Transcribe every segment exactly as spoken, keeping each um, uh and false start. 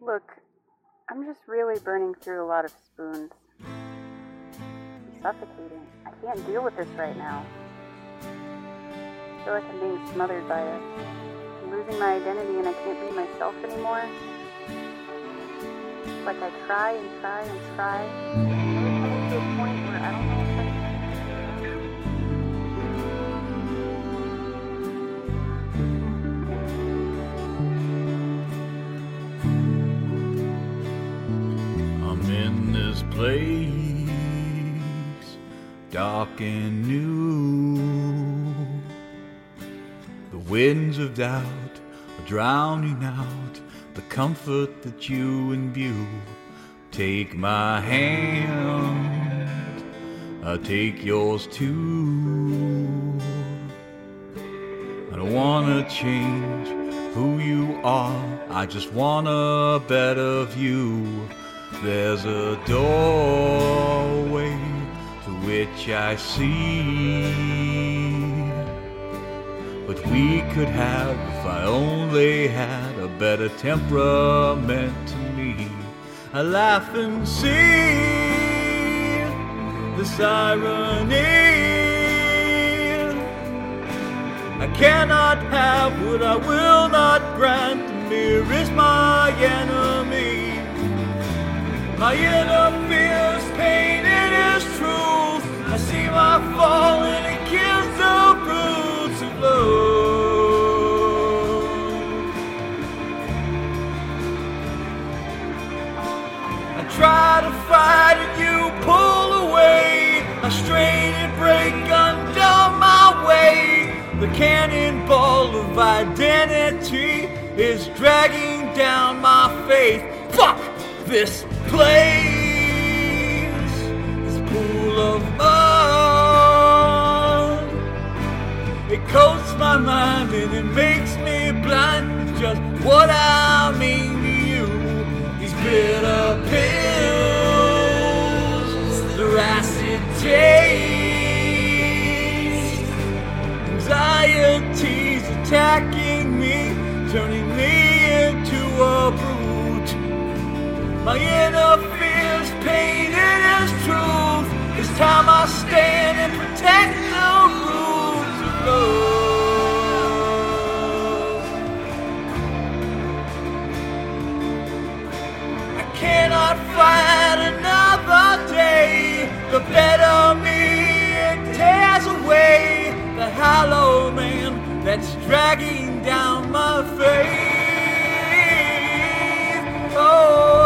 Look, I'm just really burning through a lot of spoons. I'm suffocating. I can't deal with this right now. I feel like I'm being smothered by it. I'm losing my identity and I can't be myself anymore. It's like I try and try and try. And I'm coming to a point where I don't know if I place, dark and new. The winds of doubt are drowning out the comfort that you imbue. Take my hand, I'll take yours too. I don't wanna change who you are, I just want a better view. There's a doorway to which I see what we could have if I only had a better temperament to me. I laugh and see this irony. I cannot have what I will not grant. The mirror is my enemy. My inner fears, pain, it is truth. I see my fall and it kills the roots of love. I try to fight and you pull away. I strain and break under my weight. The cannonball of identity is dragging down my faith. Fuck this place, this pool of mud. It coats my mind and it makes me blind with just what I mean to you. These bitter pills, their acid taste, anxiety's attacking me, turning me into a brute. My inner fears, pain, it is truth. It's time I stand and protect the roots of love. I cannot fight another day. The better me, it tears away the hollow man that's dragging down my faith. Oh.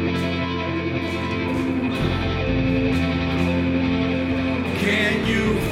Can you